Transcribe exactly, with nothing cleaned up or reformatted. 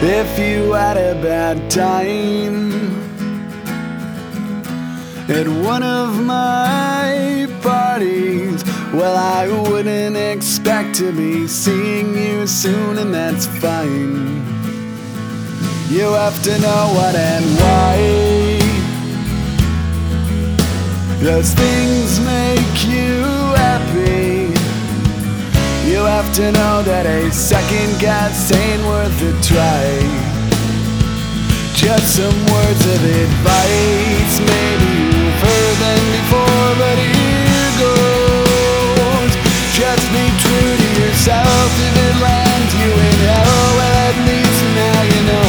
If you had a bad time at one of my parties, well, I wouldn't expect to be seeing you soon, and that's fine. You have to know what and why those things make you happy. You have to know that a second guess ain't worth a try. Just some words of advice, maybe.